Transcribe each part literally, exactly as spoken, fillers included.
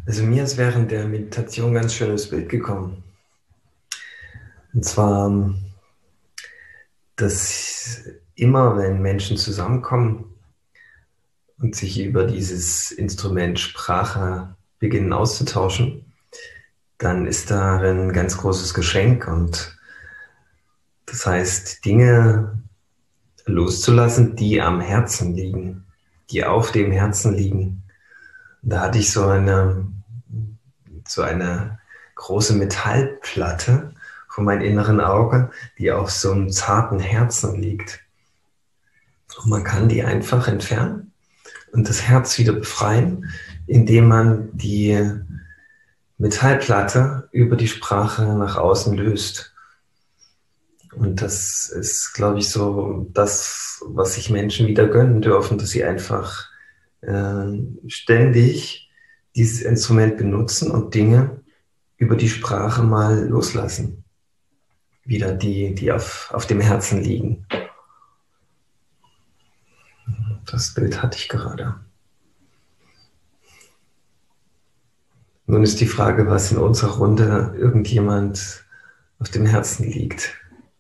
Also mir ist während der Meditation ein ganz schönes Bild gekommen. Und zwar, dass immer, wenn Menschen zusammenkommen und sich über dieses Instrument Sprache beginnen auszutauschen, dann ist darin ein ganz großes Geschenk. Und das heißt, Dinge loszulassen, die am Herzen liegen, die auf dem Herzen liegen. Und da hatte ich so eine, so eine große Metallplatte vor meinem inneren Auge, die auf so einem zarten Herzen liegt. Und man kann die einfach entfernen und das Herz wieder befreien, indem man die Metallplatte über die Sprache nach außen löst. Und das ist, glaube ich, so das, was sich Menschen wieder gönnen dürfen, dass sie einfach äh, ständig dieses Instrument benutzen und Dinge über die Sprache mal loslassen. Wieder die, die auf, auf dem Herzen liegen. Das Bild hatte ich gerade. Nun ist die Frage, was in unserer Runde irgendjemand auf dem Herzen liegt.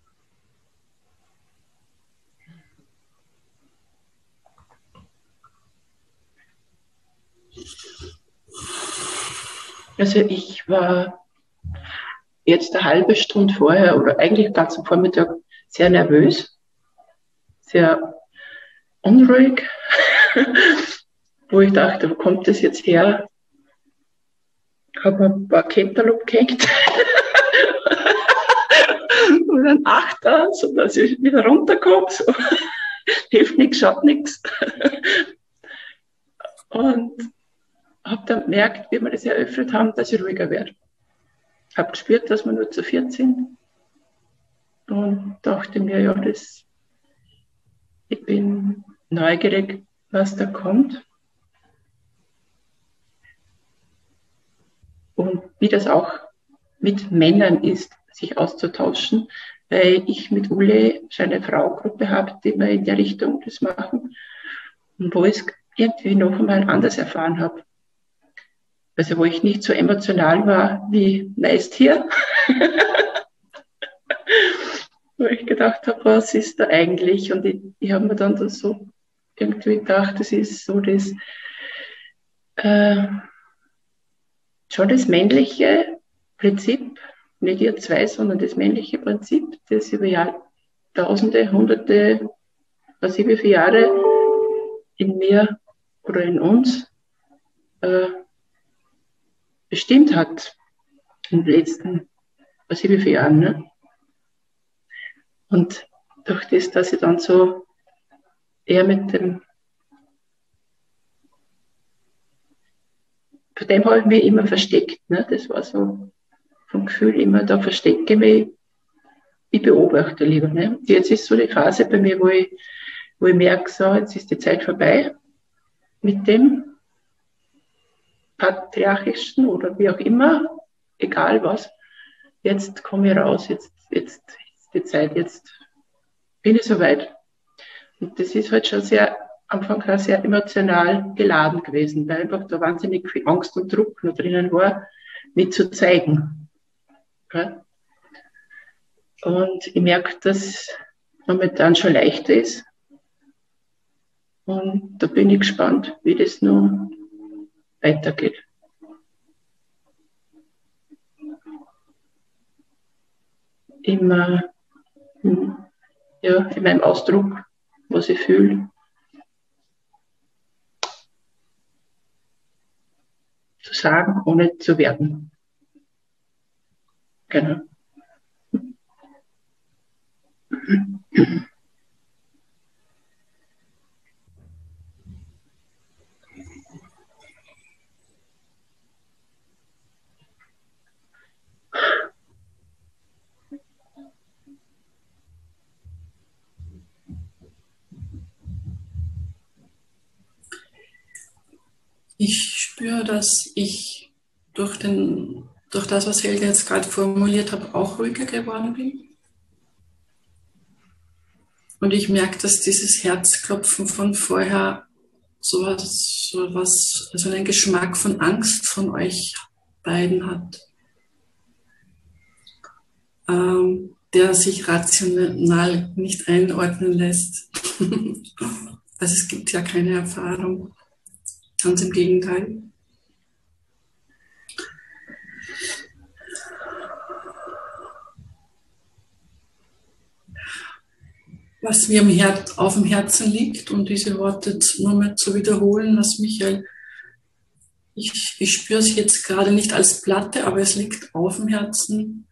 Also ich war jetzt eine halbe Stunde vorher oder eigentlich ganz am Vormittag sehr nervös, sehr unruhig, wo ich dachte, wo kommt das jetzt her? Habe mir ein paar Cantaloupe gehängt und einen Achter, sodass ich wieder runterkomme. So. Hilft nichts, schaut nichts. Und habe dann gemerkt, wie wir das eröffnet haben, dass ich ruhiger werde. Habe gespürt, dass wir nur zu viert sind und dachte mir, ja, das, ich bin neugierig, was da kommt und wie das auch mit Männern ist, sich auszutauschen, weil ich mit Uli schon eine Fraugruppe habe, die wir in der Richtung das machen und wo ich es irgendwie noch einmal anders erfahren habe. Also wo ich nicht so emotional war wie meist hier. Wo ich gedacht habe, was ist da eigentlich? Und ich, ich habe mir dann das so irgendwie gedacht, das ist so das äh, schon das männliche Prinzip, nicht ihr zwei, sondern das männliche Prinzip, das über Jahrtausende, Hunderte, was ich wie viele Jahre in mir oder in uns äh, bestimmt hat in den letzten, was ich wie viele Jahren. Ne? Und durch das, dass ich dann so eher mit dem, vor dem habe ich mich immer versteckt. Ne? Das war so vom Gefühl immer, da verstecke ich mich, ich beobachte lieber. Ne? Jetzt ist so die Phase bei mir, wo ich, wo ich merke, so, jetzt ist die Zeit vorbei mit dem patriarchischen oder wie auch immer, egal was. Jetzt komme ich raus, jetzt, jetzt ist die Zeit, jetzt bin ich soweit. Und das ist halt schon sehr, am Anfang auch sehr emotional geladen gewesen, weil einfach da wahnsinnig viel Angst und Druck noch drinnen war, mich zu zeigen. Ja? Und ich merke, dass momentan schon leichter ist. Und da bin ich gespannt, wie das nun weitergeht. Immer ja, in meinem Ausdruck, was ich fühle. Zu sagen, ohne zu werden. Genau. Ich spüre, dass ich durch, den, durch das, was Helga jetzt gerade formuliert hat, auch ruhiger geworden bin. Und ich merke, dass dieses Herzklopfen von vorher so was, so was, also einen Geschmack von Angst von euch beiden hat, ähm, der sich rational nicht einordnen lässt. Also es gibt ja keine Erfahrung, ganz im Gegenteil. Was mir im Herz, auf dem Herzen liegt, um diese Worte nur mal zu wiederholen, was Michael, ich, ich spüre es jetzt gerade nicht als Platte, aber es liegt auf dem Herzen,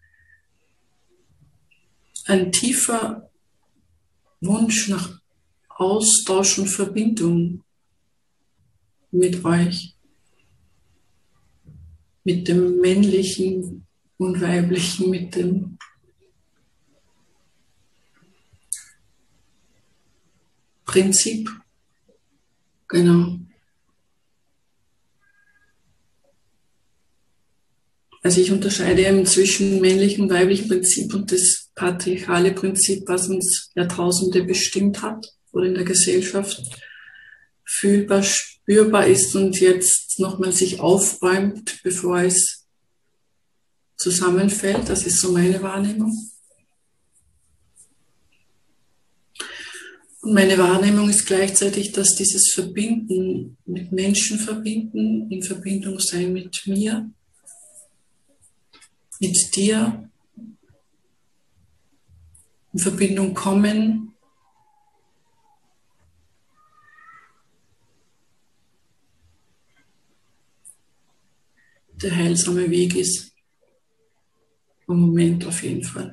ein tiefer Wunsch nach Austausch und Verbindung mit euch, mit dem Männlichen und Weiblichen, mit dem Prinzip, genau. Also ich unterscheide eben zwischen männlichem und weiblichem Prinzip und das patriarchale Prinzip, was uns Jahrtausende bestimmt hat oder in der Gesellschaft fühlbar, spürbar ist und jetzt nochmal sich aufräumt, bevor es zusammenfällt. Das ist so meine Wahrnehmung. Und meine Wahrnehmung ist gleichzeitig, dass dieses Verbinden mit Menschen verbinden, in Verbindung sein mit mir, mit dir, in Verbindung kommen, der heilsame Weg ist. Im Moment auf jeden Fall.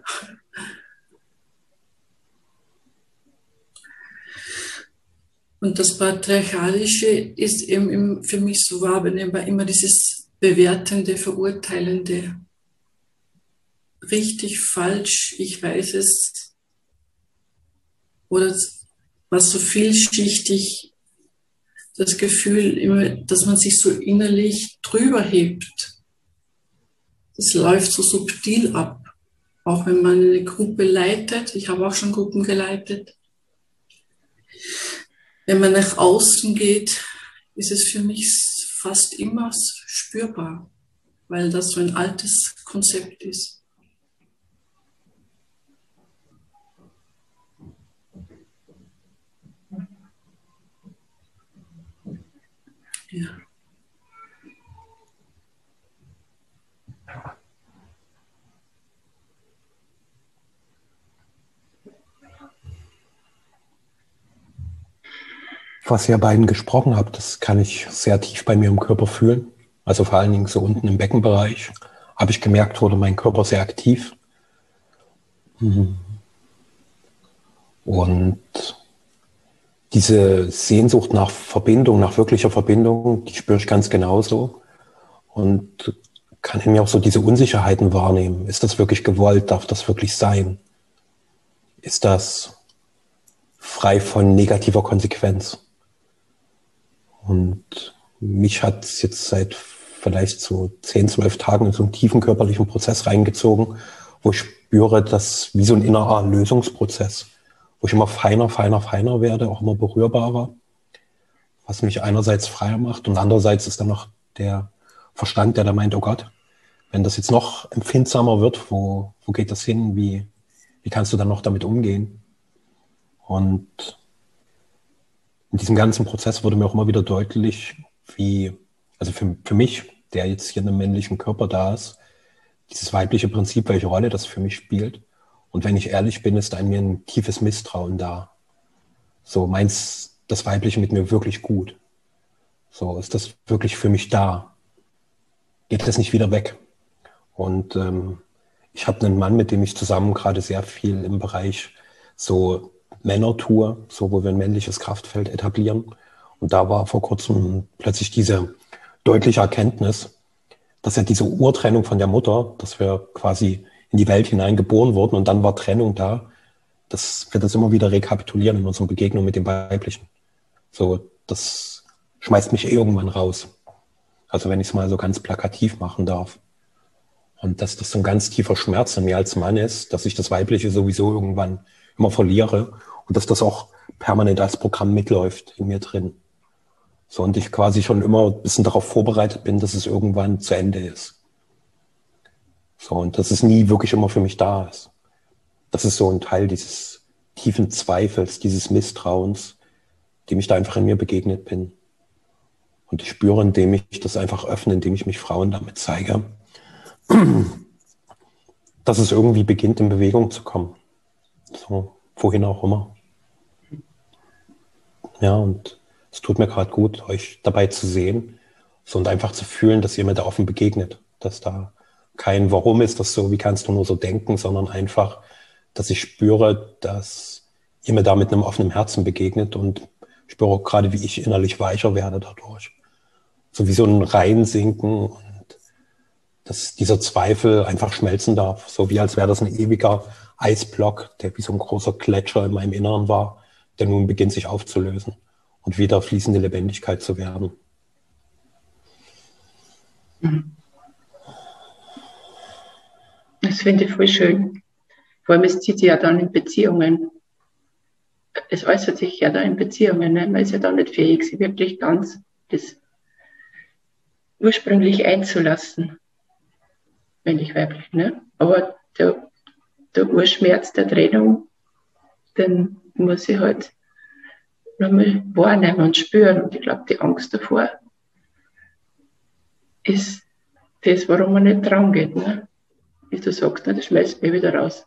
Und das Patriarchalische ist eben für mich so wahrnehmbar immer dieses bewertende, verurteilende. Richtig, falsch, ich weiß es. Oder was so vielschichtig, das Gefühl, immer, dass man sich so innerlich drüber hebt. Das läuft so subtil ab. Auch wenn man eine Gruppe leitet, ich habe auch schon Gruppen geleitet. Wenn man nach außen geht, ist es für mich fast immer spürbar, weil das so ein altes Konzept ist. Ja. Was ihr beiden gesprochen habt, das kann ich sehr tief bei mir im Körper fühlen. Also vor allen Dingen so unten im Beckenbereich habe ich gemerkt, wurde mein Körper sehr aktiv. Und diese Sehnsucht nach Verbindung, nach wirklicher Verbindung, die spüre ich ganz genauso. Und kann in mir auch so diese Unsicherheiten wahrnehmen. Ist das wirklich gewollt? Darf das wirklich sein? Ist das frei von negativer Konsequenz? Und mich hat es jetzt seit vielleicht so zehn, zwölf Tagen in so einen tiefen körperlichen Prozess reingezogen, wo ich spüre, dass wie so ein innerer Lösungsprozess, wo ich immer feiner, feiner, feiner werde, auch immer berührbarer, was mich einerseits freier macht und andererseits ist dann noch der Verstand, der da meint, oh Gott, wenn das jetzt noch empfindsamer wird, wo, wo geht das hin, wie, wie kannst du dann noch damit umgehen? Und in diesem ganzen Prozess wurde mir auch immer wieder deutlich, wie, also für, für mich, der jetzt hier in einem männlichen Körper da ist, dieses weibliche Prinzip, welche Rolle das für mich spielt. Und wenn ich ehrlich bin, ist an mir ein tiefes Misstrauen da. So, meint's das Weibliche mit mir wirklich gut? So, ist das wirklich für mich da? Geht das nicht wieder weg? Und ähm, ich habe einen Mann, mit dem ich zusammen gerade sehr viel im Bereich so Männertour, so wo wir ein männliches Kraftfeld etablieren. Und da war vor kurzem plötzlich diese deutliche Erkenntnis, dass ja diese Urtrennung von der Mutter, dass wir quasi in die Welt hinein geboren wurden und dann war Trennung da, dass wir das immer wieder rekapitulieren in unseren Begegnungen mit dem Weiblichen. So, das schmeißt mich eh irgendwann raus. Also wenn ich es mal so ganz plakativ machen darf. Und dass das so ein ganz tiefer Schmerz in mir als Mann ist, dass ich das Weibliche sowieso irgendwann immer verliere und dass das auch permanent als Programm mitläuft in mir drin. So, und ich quasi schon immer ein bisschen darauf vorbereitet bin, dass es irgendwann zu Ende ist. So, und dass es nie wirklich immer für mich da ist. Das ist so ein Teil dieses tiefen Zweifels, dieses Misstrauens, dem ich da einfach in mir begegnet bin. Und ich spüre, indem ich das einfach öffne, indem ich mich Frauen damit zeige, dass es irgendwie beginnt, in Bewegung zu kommen. So, wohin auch immer. Ja, und es tut mir gerade gut, euch dabei zu sehen, so, und einfach zu fühlen, dass ihr mir da offen begegnet, dass da kein Warum ist das so, wie kannst du nur so denken, sondern einfach, dass ich spüre, dass ihr mir da mit einem offenen Herzen begegnet, und spüre auch gerade, wie ich innerlich weicher werde dadurch. So wie so ein Reinsinken, und dass dieser Zweifel einfach schmelzen darf, so wie als wäre das ein ewiger Eisblock, der wie so ein großer Gletscher in meinem Inneren war, der nun beginnt, sich aufzulösen und wieder fließende Lebendigkeit zu werden. Das finde ich voll schön. Vor allem, es zieht sich ja dann in Beziehungen. Es äußert sich ja da in Beziehungen. Ne? Man ist ja dann nicht fähig, sich wirklich ganz das ursprünglich einzulassen. Männlich-weiblich. Ne? Aber der, der Urschmerz der Trennung, den muss ich halt nochmal wahrnehmen und spüren. Und ich glaube, die Angst davor ist das, warum man nicht dran geht. Ne? Wie du sagst, ne? Das schmeißt mich wieder raus.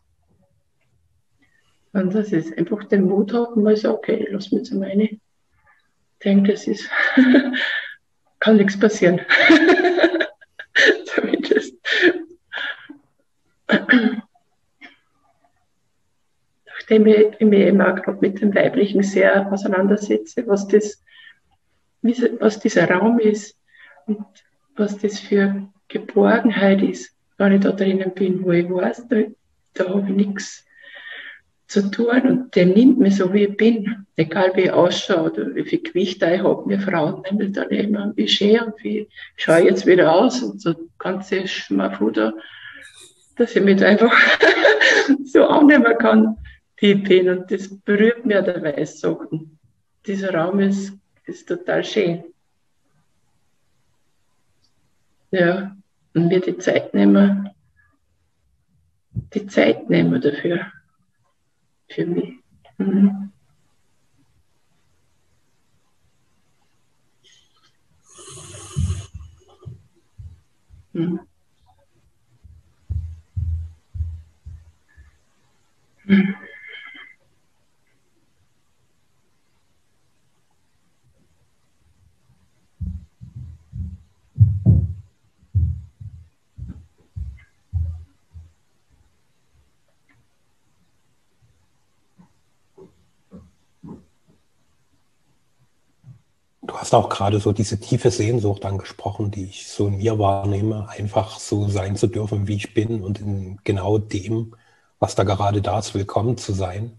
Und das ist einfach den Mut haben, mal so, okay, lass mich jetzt mal rein. Ich denke, das ist, kann nichts passieren. Zumindest. Nachdem ich mich eben auch gerade mit dem Weiblichen sehr auseinandersetze, was das, was dieser Raum ist und was das für Geborgenheit ist, wenn ich da drinnen bin, wo ich weiß, da, da habe ich nichts zu tun, und der nimmt mich so, wie ich bin, egal wie ich ausschaue oder wie viel Gewicht ich habe. Wir Frauen nehmen dann immer, wie schön und wie schaue ich jetzt wieder aus, und so ganze Schmafuder, dass ich mich einfach so annehmen kann, wie ich bin, und das berührt mir der Weissachen. Dieser Raum ist, ist total schön. Ja, und mir die Zeit nehmen, die Zeit nehmen dafür. Für mich. Mhm. Mhm. Mhm. Du hast auch gerade so diese tiefe Sehnsucht angesprochen, die ich so in mir wahrnehme, einfach so sein zu dürfen, wie ich bin, und in genau dem, was da gerade da ist, willkommen zu sein.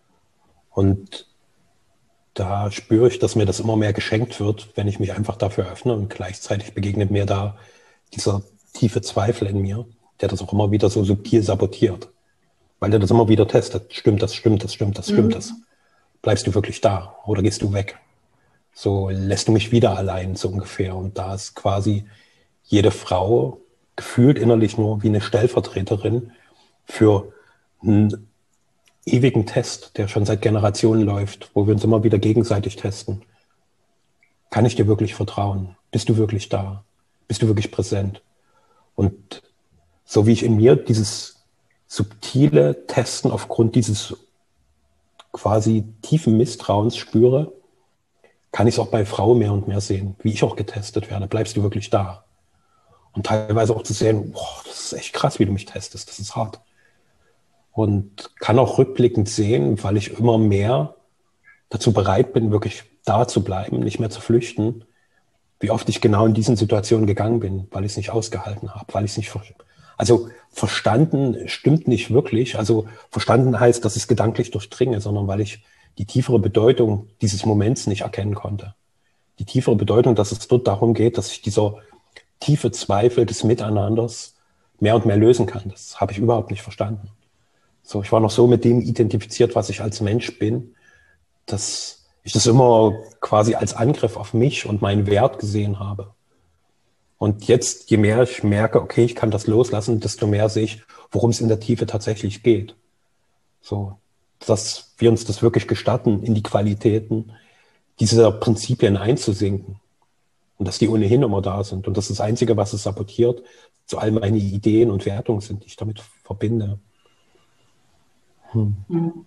Und da spüre ich, dass mir das immer mehr geschenkt wird, wenn ich mich einfach dafür öffne, und gleichzeitig begegnet mir da dieser tiefe Zweifel in mir, der das auch immer wieder so subtil sabotiert, weil der das immer wieder testet. Stimmt das, stimmt das, stimmt das, stimmt das? Bleibst du wirklich da oder gehst du weg? So lässt du mich wieder allein, so ungefähr. Und da ist quasi jede Frau gefühlt innerlich nur wie eine Stellvertreterin für einen ewigen Test, der schon seit Generationen läuft, wo wir uns immer wieder gegenseitig testen. Kann ich dir wirklich vertrauen? Bist du wirklich da? Bist du wirklich präsent? Und so wie ich in mir dieses subtile Testen aufgrund dieses quasi tiefen Misstrauens spüre, kann ich es auch bei Frauen mehr und mehr sehen, wie ich auch getestet werde. Bleibst du wirklich da? Und teilweise auch zu sehen, boah, das ist echt krass, wie du mich testest, das ist hart. Und kann auch rückblickend sehen, weil ich immer mehr dazu bereit bin, wirklich da zu bleiben, nicht mehr zu flüchten, wie oft ich genau in diesen Situationen gegangen bin, weil ich es nicht ausgehalten habe, weil ich es nicht, also verstanden stimmt nicht wirklich, also verstanden heißt, dass ich es gedanklich durchdringe, sondern weil ich die tiefere Bedeutung dieses Moments nicht erkennen konnte. Die tiefere Bedeutung, dass es dort darum geht, dass ich dieser tiefe Zweifel des Miteinanders mehr und mehr lösen kann. Das habe ich überhaupt nicht verstanden. So, ich war noch so mit dem identifiziert, was ich als Mensch bin, dass ich das immer quasi als Angriff auf mich und meinen Wert gesehen habe. Und jetzt, je mehr ich merke, okay, ich kann das loslassen, desto mehr sehe ich, worum es in der Tiefe tatsächlich geht. So, dass wir uns das wirklich gestatten, in die Qualitäten dieser Prinzipien einzusinken. Und dass die ohnehin immer da sind. Und das ist das Einzige, was es sabotiert, so all meine Ideen und Wertungen sind, die ich damit verbinde. Hm. Mhm.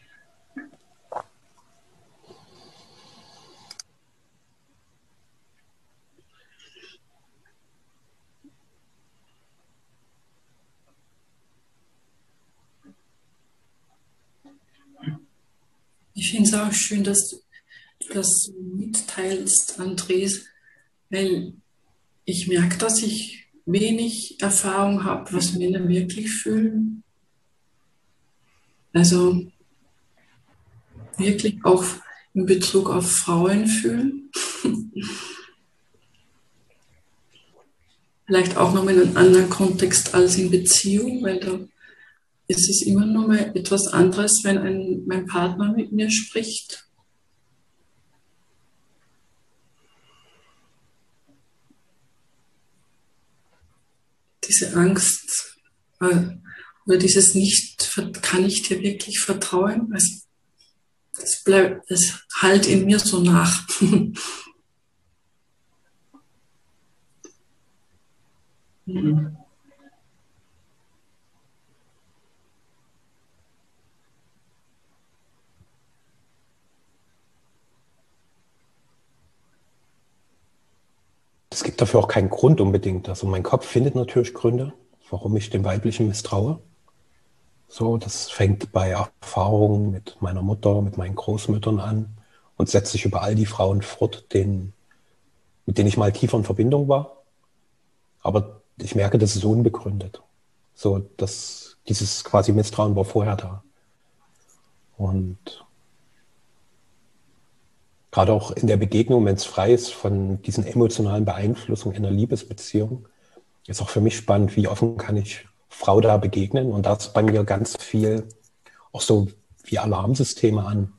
Ich finde es auch schön, dass du das mitteilst, Andres, weil ich merke, dass ich wenig Erfahrung habe, was Männer wirklich fühlen. Also wirklich auch in Bezug auf Frauen fühlen. Vielleicht auch noch in einem anderen Kontext als in Beziehung, weil da ist es immer noch mal etwas anderes, wenn ein, mein Partner mit mir spricht. Diese Angst äh, oder dieses Nicht, kann ich dir wirklich vertrauen? Es, das bleibt, das halt in mir so nach. Mhm. Es gibt dafür auch keinen Grund unbedingt. Also mein Kopf findet natürlich Gründe, warum ich dem Weiblichen misstraue. So, das fängt bei Erfahrungen mit meiner Mutter, mit meinen Großmüttern an und setzt sich über all die Frauen fort, denen, mit denen ich mal tiefer in Verbindung war. Aber ich merke, das ist unbegründet. So, dass dieses quasi Misstrauen war vorher da. Und gerade auch in der Begegnung, wenn es frei ist von diesen emotionalen Beeinflussungen in einer Liebesbeziehung, ist auch für mich spannend, wie offen kann ich Frau da begegnen. Und da ist bei mir ganz viel auch so wie Alarmsysteme an.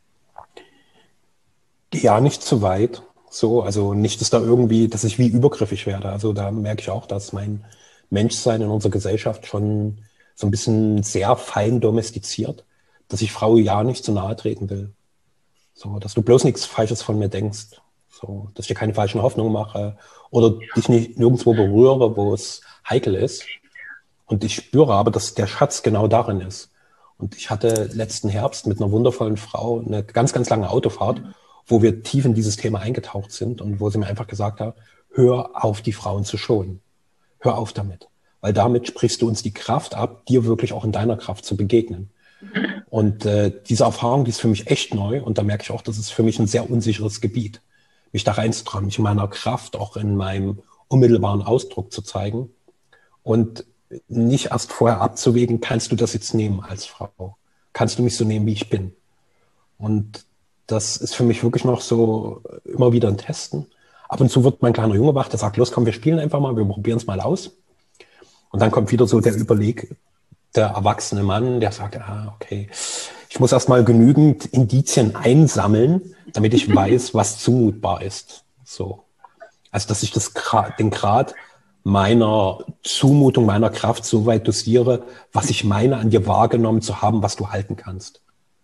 Geh ja nicht zu weit. So, also nicht, dass da irgendwie, dass ich wie übergriffig werde. Also da merke ich auch, dass mein Menschsein in unserer Gesellschaft schon so ein bisschen sehr fein domestiziert, dass ich Frau ja nicht zu nahe treten will. So, dass du bloß nichts Falsches von mir denkst. So, dass ich dir keine falschen Hoffnungen mache oder dich nicht nirgendwo berühre, wo es heikel ist. Und ich spüre aber, dass der Schatz genau darin ist. Und ich hatte letzten Herbst mit einer wundervollen Frau eine ganz, ganz lange Autofahrt, wo wir tief in dieses Thema eingetaucht sind und wo sie mir einfach gesagt hat, hör auf, die Frauen zu schonen. Hör auf damit. Weil damit sprichst du uns die Kraft ab, dir wirklich auch in deiner Kraft zu begegnen. Und äh, diese Erfahrung, die ist für mich echt neu. Und da merke ich auch, das ist für mich ein sehr unsicheres Gebiet, mich da reinzutrauen, mich in meiner Kraft auch in meinem unmittelbaren Ausdruck zu zeigen. Und nicht erst vorher abzuwägen, kannst du das jetzt nehmen als Frau? Kannst du mich so nehmen, wie ich bin? Und das ist für mich wirklich noch so immer wieder ein Testen. Ab und zu wird mein kleiner Junge wach, der sagt, los, komm, wir spielen einfach mal, wir probieren es mal aus. Und dann kommt wieder so der Überleg, der erwachsene Mann, der sagt, ah, okay, ich muss erst mal genügend Indizien einsammeln, damit ich weiß, was zumutbar ist. So. Also, dass ich das, den Grad meiner Zumutung, meiner Kraft so weit dosiere, was ich meine, an dir wahrgenommen zu haben, was du halten kannst.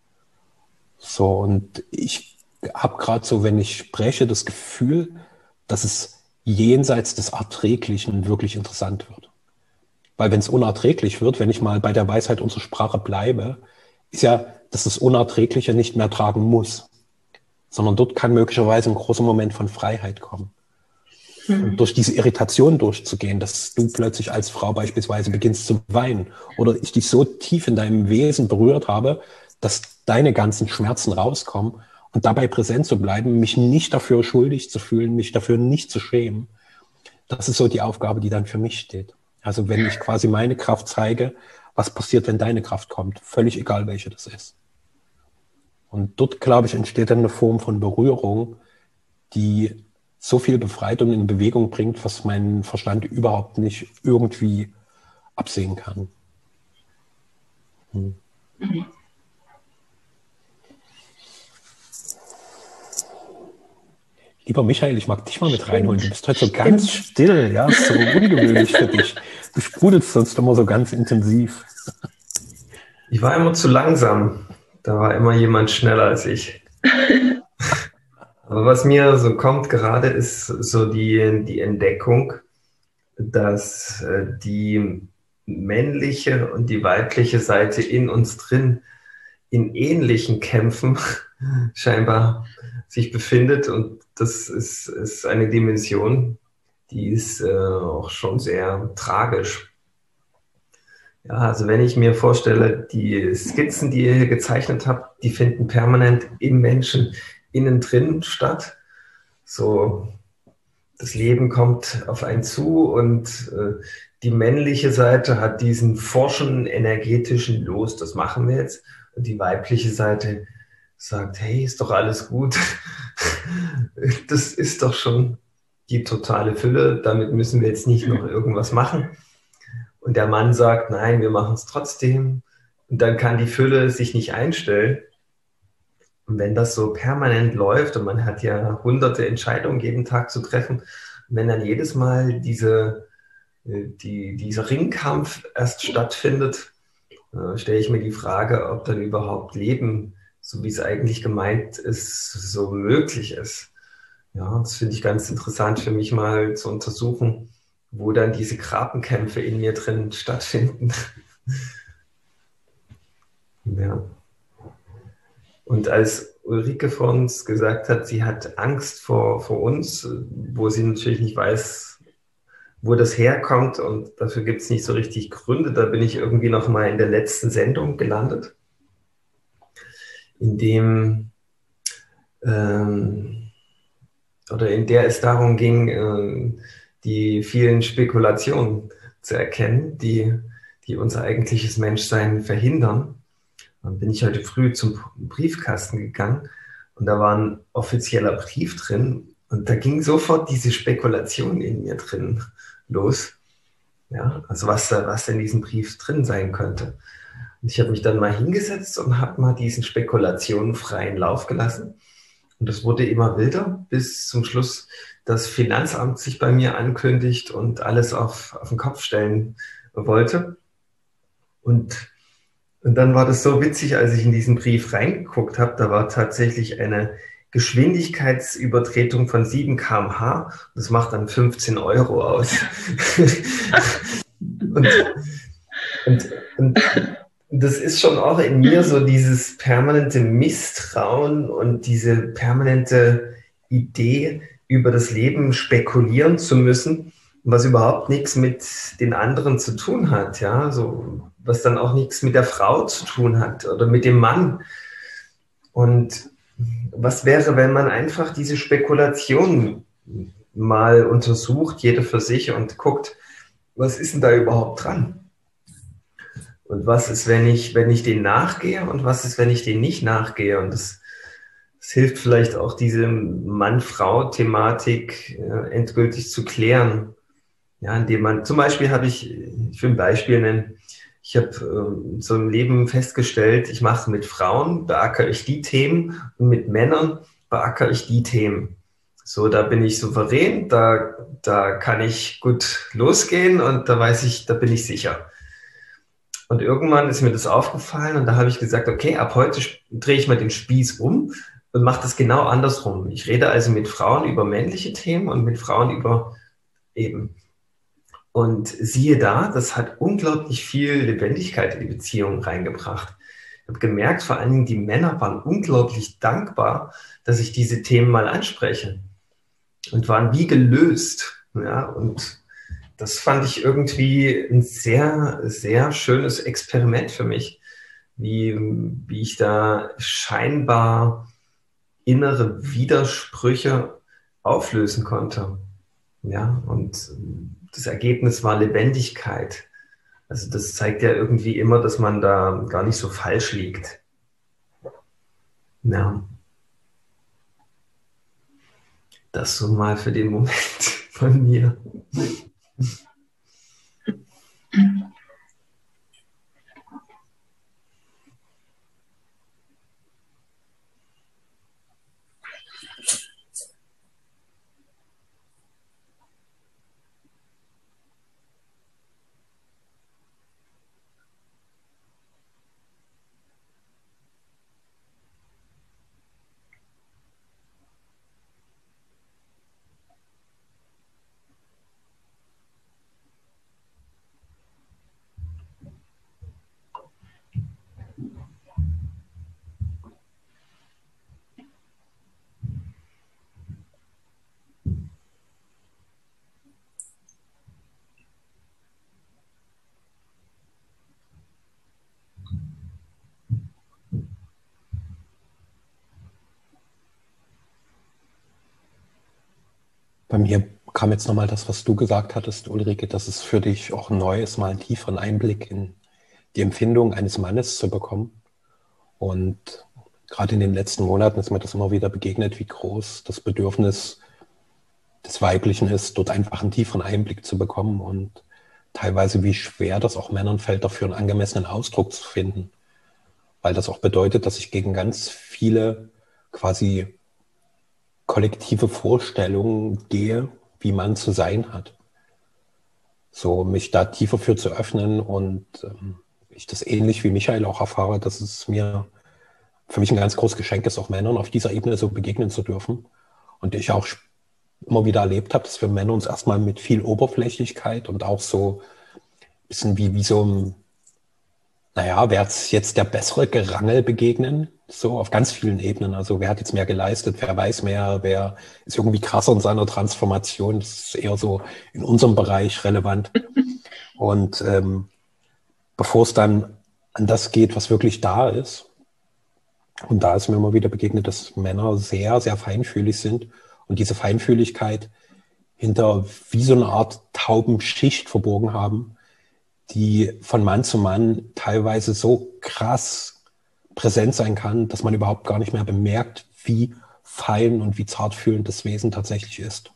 So, und ich habe gerade so, wenn ich spreche, das Gefühl, dass es jenseits des Erträglichen wirklich interessant wird. Weil wenn es unerträglich wird, wenn ich mal bei der Weisheit unserer Sprache bleibe, ist ja, dass das Unerträgliche nicht mehr tragen muss, sondern dort kann möglicherweise ein großer Moment von Freiheit kommen. Und durch diese Irritation durchzugehen, dass du plötzlich als Frau beispielsweise beginnst zu weinen oder ich dich so tief in deinem Wesen berührt habe, dass deine ganzen Schmerzen rauskommen und dabei präsent zu bleiben, mich nicht dafür schuldig zu fühlen, mich dafür nicht zu schämen. Das ist so die Aufgabe, die dann für mich steht. Also wenn ich quasi meine Kraft zeige, was passiert, wenn deine Kraft kommt, völlig egal, welche das ist. Und dort, glaube ich, entsteht dann eine Form von Berührung, die so viel befreit und in Bewegung bringt, was mein Verstand überhaupt nicht irgendwie absehen kann. Hm. Mhm. Lieber Michael, ich mag dich mal mit reinholen. Du bist heute so ganz still, ja, ist so ungewöhnlich für dich. Du sprudelst sonst immer so ganz intensiv. Ich war immer zu langsam. Da war immer jemand schneller als ich. Aber was mir so kommt gerade, ist so die, die Entdeckung, dass äh, die männliche und die weibliche Seite in uns drin in ähnlichen Kämpfen scheinbar sich befindet. Und das ist, ist eine Dimension, die ist äh, auch schon sehr tragisch. Ja, also wenn ich mir vorstelle, die Skizzen, die ihr hier gezeichnet habt, die finden permanent im Menschen innen drin statt. So, das Leben kommt auf einen zu und äh, die männliche Seite hat diesen forschen, energetischen Los, das machen wir jetzt. Und die weibliche Seite sagt, hey, ist doch alles gut. Das ist doch schon die totale Fülle, damit müssen wir jetzt nicht noch irgendwas machen. Und der Mann sagt, nein, wir machen es trotzdem. Und dann kann die Fülle sich nicht einstellen. Und wenn das so permanent läuft und man hat ja hunderte Entscheidungen jeden Tag zu treffen, und wenn dann jedes Mal diese, die, dieser Ringkampf erst stattfindet, äh, stelle ich mir die Frage, ob dann überhaupt Leben, so wie es eigentlich gemeint ist, so möglich ist. Ja, das finde ich ganz interessant für mich mal zu untersuchen, wo dann diese Grabenkämpfe in mir drin stattfinden. Ja. Und als Ulrike vor uns gesagt hat, sie hat Angst vor, vor uns, wo sie natürlich nicht weiß, wo das herkommt und dafür gibt es nicht so richtig Gründe, da bin ich irgendwie noch mal in der letzten Sendung gelandet, in dem ähm, oder in der es darum ging, äh, die vielen Spekulationen zu erkennen, die, die unser eigentliches Menschsein verhindern. Dann bin ich heute früh zum Briefkasten gegangen und da war ein offizieller Brief drin und da ging sofort diese Spekulation in mir drin los. Ja, also was, was in diesem Brief drin sein könnte. Und ich habe mich dann mal hingesetzt und habe mal diesen Spekulationen freien Lauf gelassen. Und es wurde immer wilder, bis zum Schluss das Finanzamt sich bei mir ankündigt und alles auf, auf den Kopf stellen wollte. Und, und dann war das so witzig, als ich in diesen Brief reingeguckt habe, da war tatsächlich eine Geschwindigkeitsübertretung von sieben Kilometer pro Stunde. Das macht dann fünfzehn Euro aus. und, und, und das ist schon auch in mir so dieses permanente Misstrauen und diese permanente Idee, über das Leben spekulieren zu müssen, was überhaupt nichts mit den anderen zu tun hat, ja, so, was dann auch nichts mit der Frau zu tun hat oder mit dem Mann. Und was wäre, wenn man einfach diese Spekulation mal untersucht, jeder für sich und guckt, was ist denn da überhaupt dran? Und was ist, wenn ich, wenn ich den nachgehe und was ist, wenn ich den nicht nachgehe? Und das, das hilft vielleicht auch, diese Mann-Frau-Thematik äh, endgültig zu klären. Ja, indem man, zum Beispiel habe ich, ich will ein Beispiel nennen, ich habe ähm, so im Leben festgestellt, ich mache mit Frauen, beackere ich die Themen und mit Männern beackere ich die Themen. So, da bin ich souverän, da, da kann ich gut losgehen und da weiß ich, da bin ich sicher. Und irgendwann ist mir das aufgefallen und da habe ich gesagt, okay, ab heute drehe ich mal den Spieß um und mache das genau andersrum. Ich rede also mit Frauen über männliche Themen und mit Frauen über eben. Und siehe da, das hat unglaublich viel Lebendigkeit in die Beziehung reingebracht. Ich habe gemerkt, vor allen Dingen die Männer waren unglaublich dankbar, dass ich diese Themen mal anspreche und waren wie gelöst. Ja, und das fand ich irgendwie ein sehr, sehr schönes Experiment für mich, wie, wie ich da scheinbar innere Widersprüche auflösen konnte. Ja, und das Ergebnis war Lebendigkeit. Also das zeigt ja irgendwie immer, dass man da gar nicht so falsch liegt. Ja. Das so mal für den Moment von mir. Bei mir kam jetzt nochmal das, was du gesagt hattest, Ulrike, dass es für dich auch neu ist, mal einen tieferen Einblick in die Empfindung eines Mannes zu bekommen. Und gerade in den letzten Monaten ist mir das immer wieder begegnet, wie groß das Bedürfnis des Weiblichen ist, dort einfach einen tieferen Einblick zu bekommen und teilweise wie schwer das auch Männern fällt, dafür einen angemessenen Ausdruck zu finden. Weil das auch bedeutet, dass ich gegen ganz viele quasi kollektive Vorstellungen gehe, wie man zu sein hat. So mich da tiefer für zu öffnen und ähm, ich das ähnlich wie Michael auch erfahre, dass es mir für mich ein ganz großes Geschenk ist, auch Männern auf dieser Ebene so begegnen zu dürfen. Und ich auch immer wieder erlebt habe, dass wir Männer uns erstmal mit viel Oberflächlichkeit und auch so ein bisschen wie, wie so ein, naja, wer hat jetzt der bessere Gerangel begegnen, so auf ganz vielen Ebenen. Also wer hat jetzt mehr geleistet, wer weiß mehr, wer ist irgendwie krasser in seiner Transformation. Das ist eher so in unserem Bereich relevant. Und ähm, bevor es dann an das geht, was wirklich da ist, und da ist mir immer wieder begegnet, dass Männer sehr, sehr feinfühlig sind und diese Feinfühligkeit hinter wie so eine Art Taubenschicht verborgen haben, die von Mann zu Mann teilweise so krass präsent sein kann, dass man überhaupt gar nicht mehr bemerkt, wie fein und wie zartfühlend das Wesen tatsächlich ist.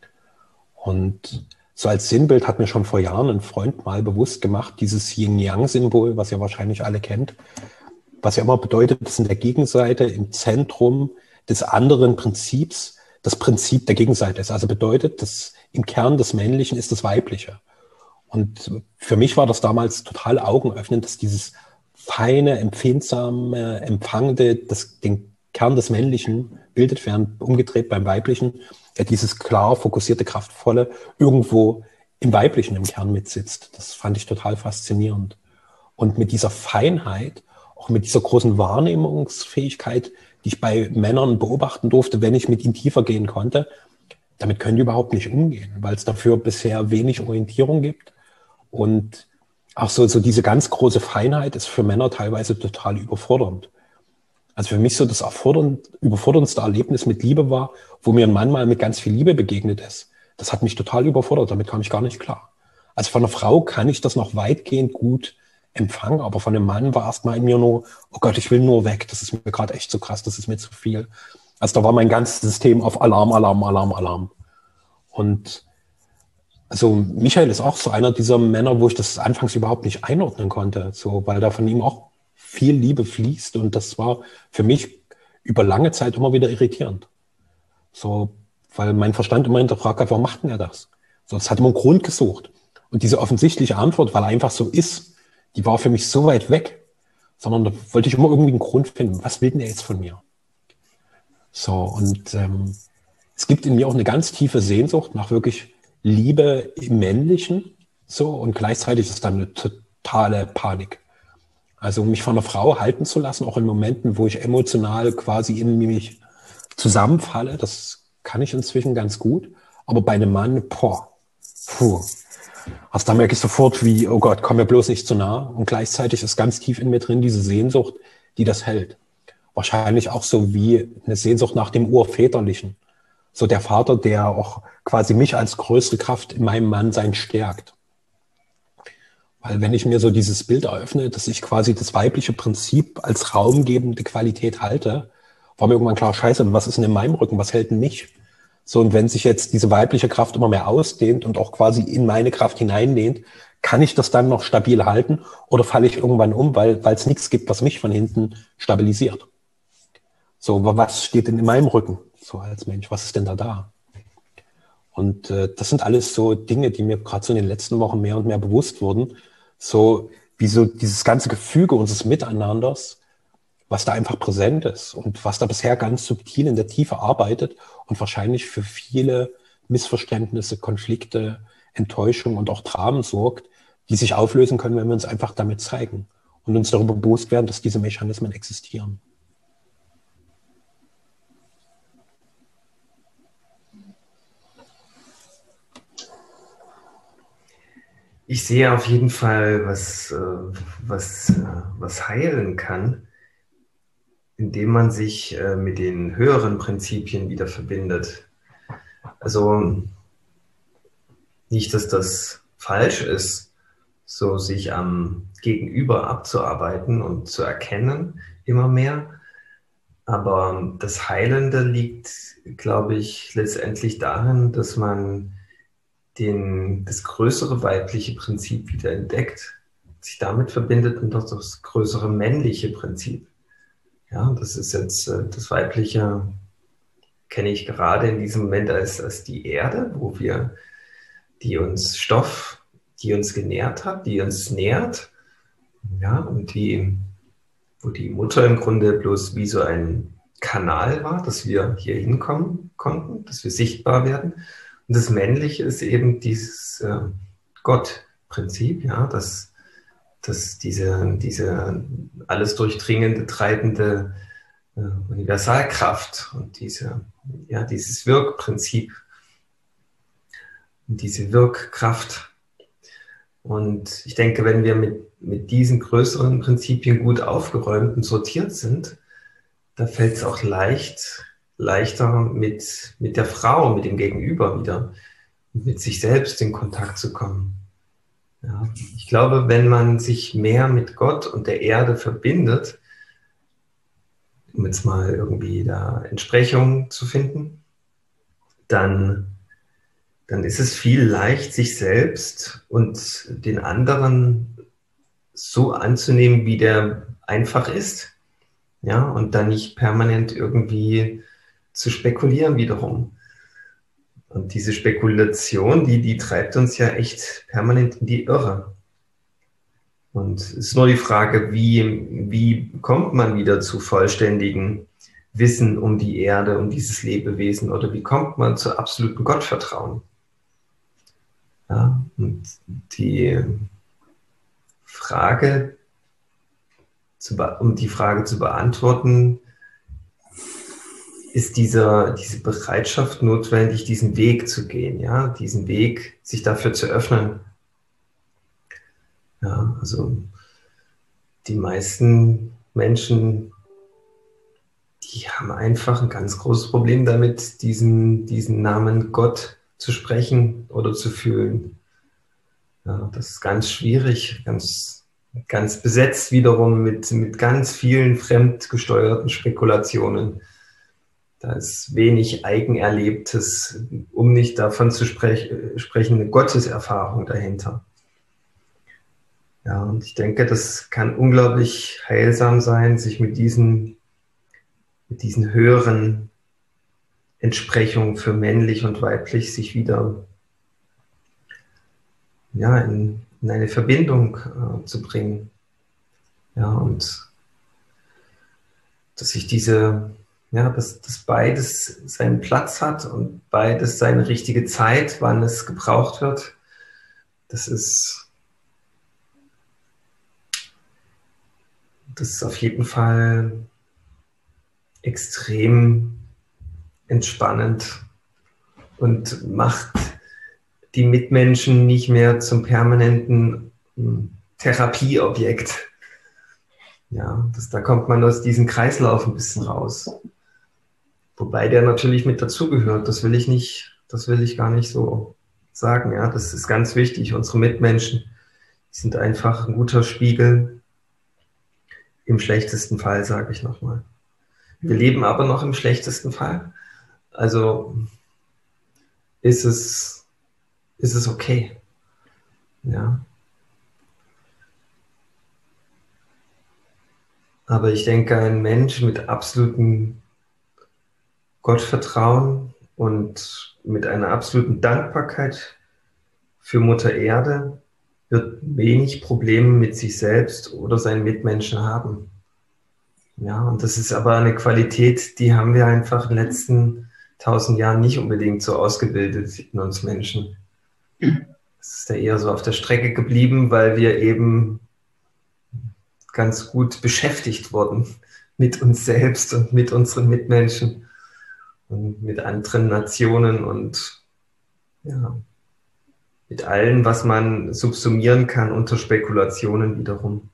Und so als Sinnbild hat mir schon vor Jahren ein Freund mal bewusst gemacht, dieses Yin-Yang-Symbol, was ihr wahrscheinlich alle kennt, was ja immer bedeutet, dass in der Gegenseite im Zentrum des anderen Prinzips das Prinzip der Gegenseite ist. Also bedeutet, dass im Kern des Männlichen ist das Weibliche. Und für mich war das damals total augenöffnend, dass dieses feine, empfindsame, empfangende, das den Kern des Männlichen bildet, während umgedreht beim Weiblichen ja dieses klar fokussierte, kraftvolle irgendwo im Weiblichen im Kern mitsitzt. Das fand ich total faszinierend. Und mit dieser Feinheit, auch mit dieser großen Wahrnehmungsfähigkeit, die ich bei Männern beobachten durfte, wenn ich mit ihnen tiefer gehen konnte, damit können die überhaupt nicht umgehen, weil es dafür bisher wenig Orientierung gibt. Und auch so, so diese ganz große Feinheit ist für Männer teilweise total überfordernd. Also für mich so das erfordernd, überforderndste Erlebnis mit Liebe war, wo mir ein Mann mal mit ganz viel Liebe begegnet ist. Das hat mich total überfordert, damit kam ich gar nicht klar. Also von einer Frau kann ich das noch weitgehend gut empfangen, aber von einem Mann war erstmal in mir nur, oh Gott, ich will nur weg, das ist mir gerade echt zu krass, das ist mir zu viel. Also da war mein ganzes System auf Alarm, Alarm, Alarm, Alarm. Und also Michael ist auch so einer dieser Männer, wo ich das anfangs überhaupt nicht einordnen konnte, so, weil da von ihm auch viel Liebe fließt und das war für mich über lange Zeit immer wieder irritierend. So, weil mein Verstand immer hinterfragt hat, warum macht denn er das? So, es hat immer einen Grund gesucht. Und diese offensichtliche Antwort, weil er einfach so ist, die war für mich so weit weg, sondern da wollte ich immer irgendwie einen Grund finden, was will denn er jetzt von mir? So, und ähm, es gibt in mir auch eine ganz tiefe Sehnsucht nach wirklich Liebe im Männlichen, so, und gleichzeitig ist dann eine totale Panik. Also mich von einer Frau halten zu lassen, auch in Momenten, wo ich emotional quasi in mich zusammenfalle, das kann ich inzwischen ganz gut. Aber bei einem Mann, boah, puh. Also da merke ich sofort, wie, oh Gott, komm mir bloß nicht zu nah. Und gleichzeitig ist ganz tief in mir drin diese Sehnsucht, die das hält. Wahrscheinlich auch so wie eine Sehnsucht nach dem Urväterlichen. So der Vater, der auch quasi mich als größte Kraft in meinem Mannsein stärkt. Weil wenn ich mir so dieses Bild eröffne, dass ich quasi das weibliche Prinzip als raumgebende Qualität halte, war mir irgendwann klar, scheiße, was ist denn in meinem Rücken, was hält denn mich? So, und wenn sich jetzt diese weibliche Kraft immer mehr ausdehnt und auch quasi in meine Kraft hineinlehnt, kann ich das dann noch stabil halten oder falle ich irgendwann um, weil weil es nichts gibt, was mich von hinten stabilisiert? So, was steht denn in meinem Rücken, so als Mensch, was ist denn da da? Und äh, das sind alles so Dinge, die mir gerade so in den letzten Wochen mehr und mehr bewusst wurden, so wie so dieses ganze Gefüge unseres Miteinanders, was da einfach präsent ist und was da bisher ganz subtil in der Tiefe arbeitet und wahrscheinlich für viele Missverständnisse, Konflikte, Enttäuschung und auch Dramen sorgt, die sich auflösen können, wenn wir uns einfach damit zeigen und uns darüber bewusst werden, dass diese Mechanismen existieren. Ich sehe auf jeden Fall, was, äh, was, äh, was heilen kann, indem man sich äh, mit den höheren Prinzipien wieder verbindet. Also nicht, dass das falsch ist, so sich am Gegenüber abzuarbeiten und zu erkennen, immer mehr. Aber das Heilende liegt, glaube ich, letztendlich darin, dass man den, das größere weibliche Prinzip wieder entdeckt, sich damit verbindet und auch das größere männliche Prinzip. Ja, das ist jetzt äh, das Weibliche, kenne ich gerade in diesem Moment als, als die Erde, wo wir, die uns Stoff, die uns genährt hat, die uns nährt, ja, und die, wo die Mutter im Grunde bloß wie so ein Kanal war, dass wir hier hinkommen konnten, dass wir sichtbar werden. Und das Männliche ist eben dieses äh, Gott-Prinzip, ja, dass, dass diese, diese alles durchdringende, treibende äh, Universalkraft und diese, ja, dieses Wirkprinzip und diese Wirkkraft. Und ich denke, wenn wir mit, mit diesen größeren Prinzipien gut aufgeräumt und sortiert sind, da fällt es auch leicht, leichter mit, mit der Frau, mit dem Gegenüber wieder, mit sich selbst in Kontakt zu kommen. Ja, ich glaube, wenn man sich mehr mit Gott und der Erde verbindet, um jetzt mal irgendwie da Entsprechung zu finden, dann, dann ist es viel leicht, sich selbst und den anderen so anzunehmen, wie der einfach ist. Ja, und dann nicht permanent irgendwie zu spekulieren wiederum. Und diese Spekulation, die, die treibt uns ja echt permanent in die Irre. Und es ist nur die Frage, wie, wie kommt man wieder zu vollständigem Wissen um die Erde, um dieses Lebewesen, oder wie kommt man zu absolutem Gottvertrauen? Ja, und die Frage, zu be- um die Frage zu beantworten, ist dieser, diese Bereitschaft notwendig, diesen Weg zu gehen, ja, diesen Weg, sich dafür zu öffnen. Ja, also die meisten Menschen, die haben einfach ein ganz großes Problem damit, diesen, diesen Namen Gott zu sprechen oder zu fühlen. Ja, das ist ganz schwierig, ganz, ganz besetzt wiederum mit, mit ganz vielen fremdgesteuerten Spekulationen. Da ist wenig Eigenerlebtes, um nicht davon zu sprech, sprechen, eine Gotteserfahrung dahinter. Ja, und ich denke, das kann unglaublich heilsam sein, sich mit diesen, mit diesen höheren Entsprechungen für männlich und weiblich sich wieder ja, in, in eine Verbindung äh, zu bringen. Ja, und dass sich diese, ja, dass, dass beides seinen Platz hat und beides seine richtige Zeit, wann es gebraucht wird, das ist, das ist auf jeden Fall extrem entspannend und macht die Mitmenschen nicht mehr zum permanenten hm, Therapieobjekt. Ja, das, da kommt man aus diesem Kreislauf ein bisschen raus. Wobei der natürlich mit dazugehört. Das will ich nicht, das will ich gar nicht so sagen. Ja, das ist ganz wichtig. Unsere Mitmenschen sind einfach ein guter Spiegel. Im schlechtesten Fall, sage ich nochmal. Wir leben aber noch im schlechtesten Fall. Also ist es, ist es okay. Ja. Aber ich denke, ein Mensch mit absolutem Gottvertrauen und mit einer absoluten Dankbarkeit für Mutter Erde wird wenig Probleme mit sich selbst oder seinen Mitmenschen haben. Ja, und das ist aber eine Qualität, die haben wir einfach in den letzten tausend Jahren nicht unbedingt so ausgebildet in uns Menschen. Es ist ja eher so auf der Strecke geblieben, weil wir eben ganz gut beschäftigt wurden mit uns selbst und mit unseren Mitmenschen und mit anderen Nationen und ja, mit allem, was man subsumieren kann unter Spekulationen wiederum.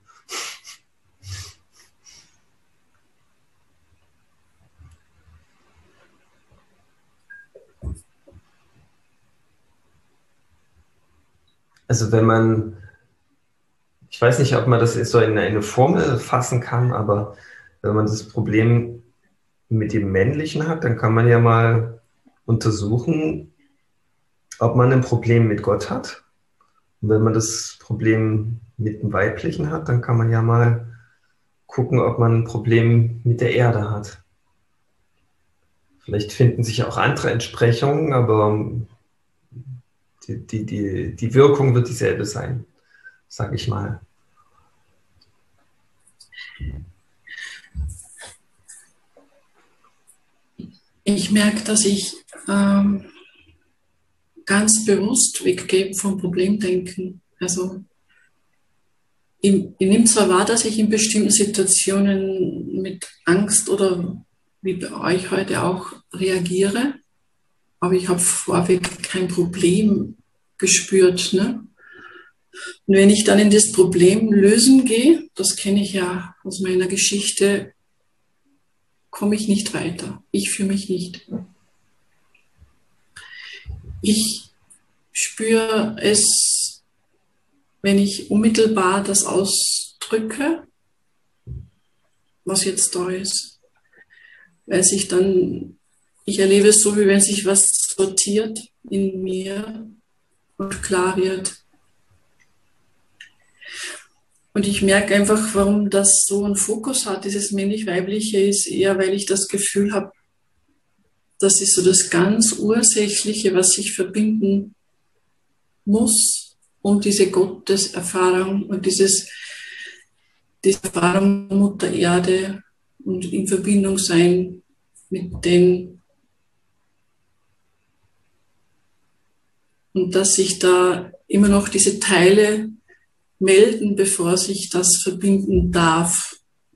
Also wenn man, ich weiß nicht, ob man das so in eine Formel fassen kann, aber wenn man das Problem mit dem Männlichen hat, dann kann man ja mal untersuchen, ob man ein Problem mit Gott hat. Und wenn man das Problem mit dem Weiblichen hat, dann kann man ja mal gucken, ob man ein Problem mit der Erde hat. Vielleicht finden sich auch andere Entsprechungen, aber die, die, die, die Wirkung wird dieselbe sein, sage ich mal. Ich merke, dass ich ähm, ganz bewusst weggehe vom Problemdenken. Also ich, ich nehme zwar wahr, dass ich in bestimmten Situationen mit Angst oder wie bei euch heute auch reagiere, aber ich habe vorweg kein Problem gespürt. Ne? Und wenn ich dann in das Problem lösen gehe, das kenne ich ja aus meiner Geschichte, komme ich nicht weiter. Ich fühle mich nicht. Ich spüre es, wenn ich unmittelbar das ausdrücke, was jetzt da ist. Weil sich dann, ich erlebe es so, wie wenn sich was sortiert in mir und klar wird. Und ich merke einfach, warum das so einen Fokus hat, dieses männlich-weibliche, ist eher, weil ich das Gefühl habe, das ist so das ganz Ursächliche, was sich verbinden muss, um diese Gotteserfahrung und dieses, diese Erfahrung Mutter Erde und in Verbindung sein mit den, und dass sich da immer noch diese Teile melden, bevor sich das verbinden darf,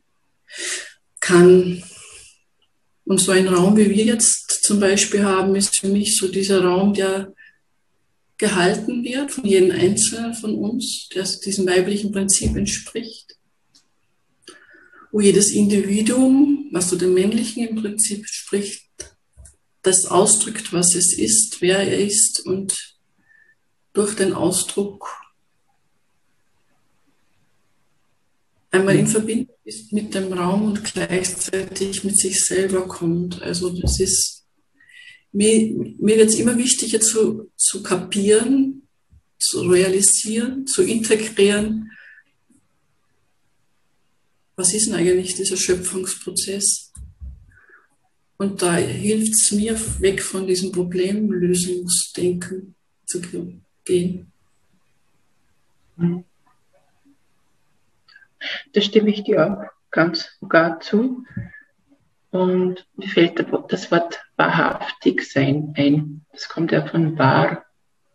kann. Und so ein Raum, wie wir jetzt zum Beispiel haben, ist für mich so dieser Raum, der gehalten wird von jedem Einzelnen von uns, der diesem weiblichen Prinzip entspricht, wo jedes Individuum, was so dem männlichen im Prinzip entspricht, das ausdrückt, was es ist, wer er ist und durch den Ausdruck einmal in Verbindung ist mit dem Raum und gleichzeitig mit sich selber kommt. Also das ist, mir, mir wird es immer wichtiger zu, zu kapieren, zu realisieren, zu integrieren. Was ist denn eigentlich dieser Schöpfungsprozess? Und da hilft es mir, weg von diesem Problemlösungsdenken zu gehen. Da stimme ich dir auch ganz sogar zu. Und mir fällt das Wort wahrhaftig sein ein. Das kommt ja von wahr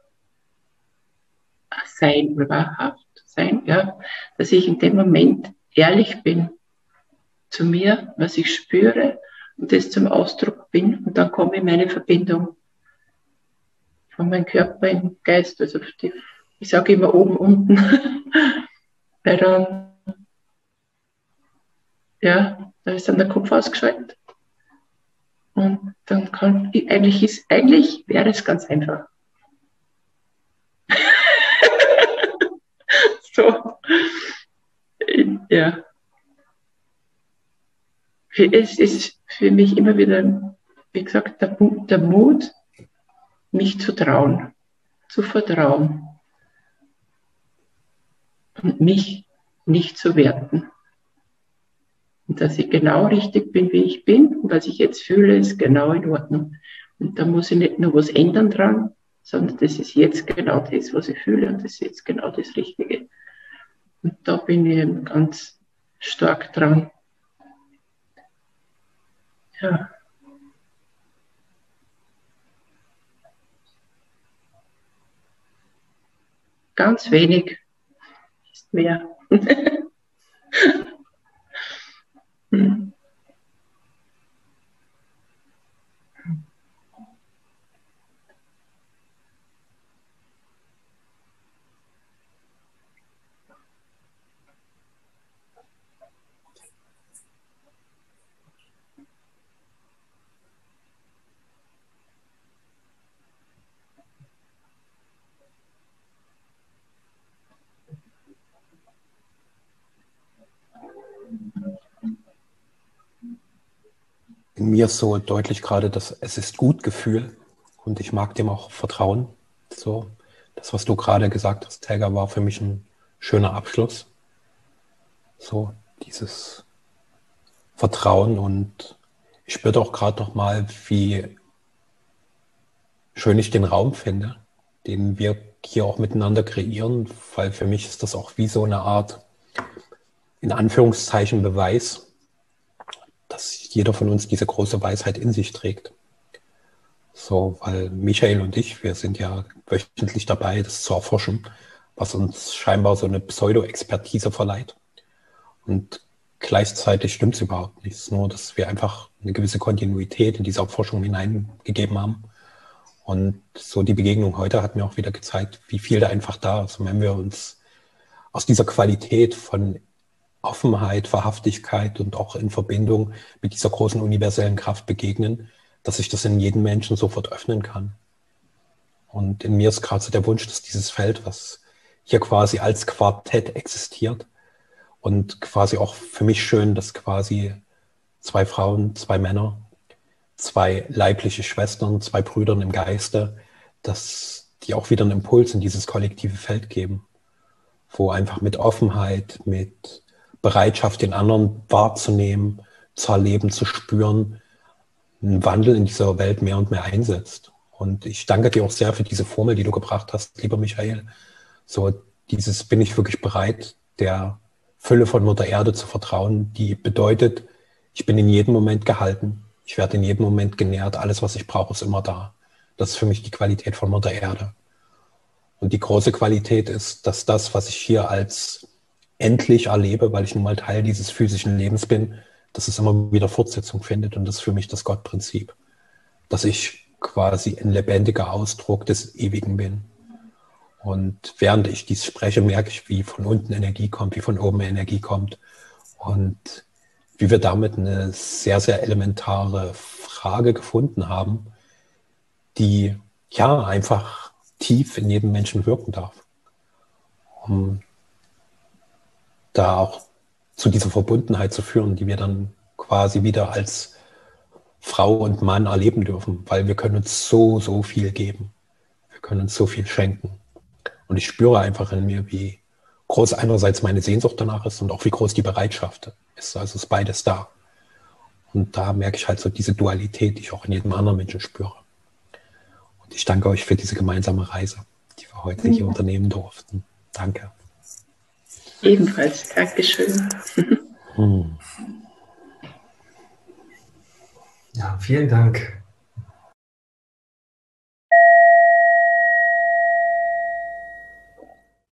sein oder wahrhaft sein, ja. Dass ich in dem Moment ehrlich bin zu mir, was ich spüre und das zum Ausdruck bin und dann komme ich in meine Verbindung von meinem Körper in den Geist. Also die, ich sage immer oben, unten. Weil dann ja, da ist dann der Kopf ausgeschaltet. Und dann kann, eigentlich ist, eigentlich wäre es ganz einfach. So, ja. Es ist für mich immer wieder, wie gesagt, der, der Mut, mich zu trauen, zu vertrauen und mich nicht zu werten. Und dass ich genau richtig bin, wie ich bin. Und was ich jetzt fühle, ist genau in Ordnung. Und da muss ich nicht nur was ändern dran, sondern das ist jetzt genau das, was ich fühle. Und das ist jetzt genau das Richtige. Und da bin ich eben ganz stark dran. Ja. Ganz wenig ist mehr. hm. in mir so deutlich gerade das Es ist gut Gefühl und ich mag dem auch vertrauen. So, das, was du gerade gesagt hast, Helga, war für mich ein schöner Abschluss. So, dieses Vertrauen, und ich spürte auch gerade noch mal, wie schön ich den Raum finde, den wir hier auch miteinander kreieren, weil für mich ist das auch wie so eine Art, in Anführungszeichen, Beweis, dass jeder von uns diese große Weisheit in sich trägt. So, weil Michael und ich, wir sind ja wöchentlich dabei, das zu erforschen, was uns scheinbar so eine Pseudo-Expertise verleiht. Und gleichzeitig stimmt es überhaupt nicht. Es ist nur, dass wir einfach eine gewisse Kontinuität in diese Erforschung hineingegeben haben. Und so die Begegnung heute hat mir auch wieder gezeigt, wie viel da einfach da ist. Und wenn wir uns aus dieser Qualität von Offenheit, Wahrhaftigkeit und auch in Verbindung mit dieser großen universellen Kraft begegnen, dass sich das in jedem Menschen sofort öffnen kann. Und in mir ist gerade so der Wunsch, dass dieses Feld, was hier quasi als Quartett existiert, und quasi auch für mich schön, dass quasi zwei Frauen, zwei Männer, zwei leibliche Schwestern, zwei Brüdern im Geiste, dass die auch wieder einen Impuls in dieses kollektive Feld geben, wo einfach mit Offenheit, mit Bereitschaft, den anderen wahrzunehmen, zu erleben, zu spüren, ein Wandel in dieser Welt mehr und mehr einsetzt. Und ich danke dir auch sehr für diese Formel, die du gebracht hast, lieber Michael. So dieses, bin ich wirklich bereit, der Fülle von Mutter Erde zu vertrauen, die bedeutet, ich bin in jedem Moment gehalten, ich werde in jedem Moment genährt, alles, was ich brauche, ist immer da. Das ist für mich die Qualität von Mutter Erde. Und die große Qualität ist, dass das, was ich hier als endlich erlebe, weil ich nun mal Teil dieses physischen Lebens bin, dass es immer wieder Fortsetzung findet, und das ist für mich das Gottprinzip, dass ich quasi ein lebendiger Ausdruck des Ewigen bin. Und während ich dies spreche, merke ich, wie von unten Energie kommt, wie von oben Energie kommt und wie wir damit eine sehr, sehr elementare Frage gefunden haben, die ja einfach tief in jedem Menschen wirken darf, um da auch zu dieser Verbundenheit zu führen, die wir dann quasi wieder als Frau und Mann erleben dürfen, weil wir können uns so, so viel geben. Wir können uns so viel schenken. Und ich spüre einfach in mir, wie groß einerseits meine Sehnsucht danach ist und auch wie groß die Bereitschaft ist. Also ist beides da. Und da merke ich halt so diese Dualität, die ich auch in jedem anderen Menschen spüre. Und ich danke euch für diese gemeinsame Reise, die wir heute hier unternehmen durften. Danke. Ebenfalls. Dankeschön. Hm. Ja, vielen Dank.